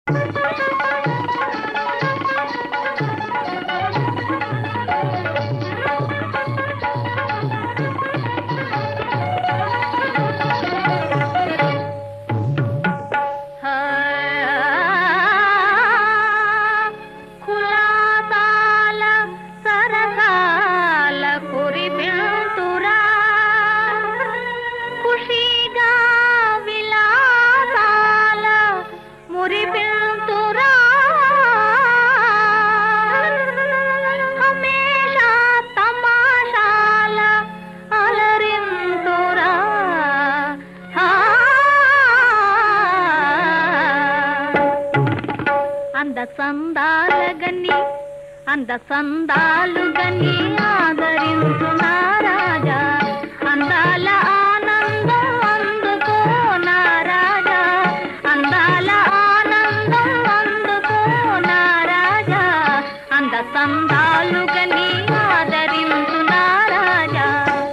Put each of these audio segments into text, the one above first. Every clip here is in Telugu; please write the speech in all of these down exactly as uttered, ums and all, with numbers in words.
అంద సందాలగని అంద సందాలుగని ఆదరించునా రాజా, అందాల ఆనందం అందుకో నా రాజా, అందాల ఆనందం అందుకో నా రాజా, అంద సందాలుగని ఆదరించునా రాజా.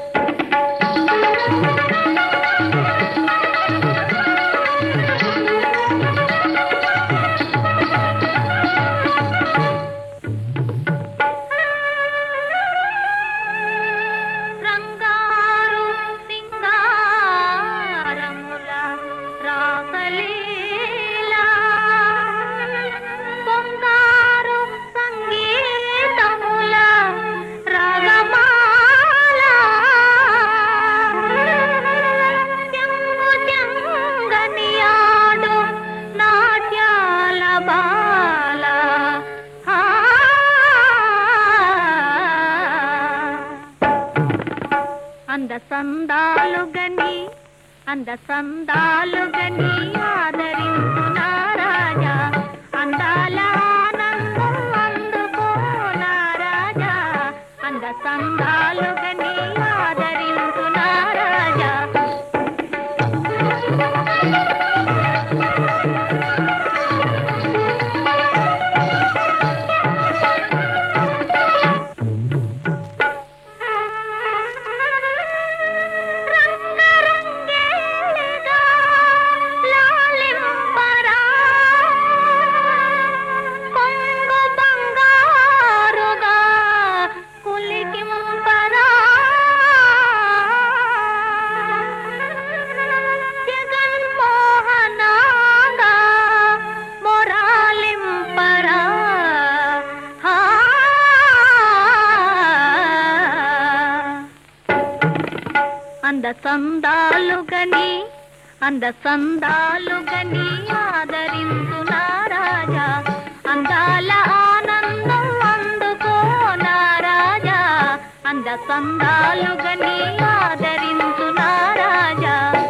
అంద సందాలుగని అంద సందాలుగని ఆదరించునా రాజా, అందాల ఆనందం అందుకో నా రాజా, అంద సందాలుగని ఆదరించునా రాజా. అంద సందాలుగని అంద సందాలుగని ఆదరించునా రాజా, అందాల ఆనందం అందుకో నా రాజా, అంద సందాలుగని ఆదరించునా రాజా.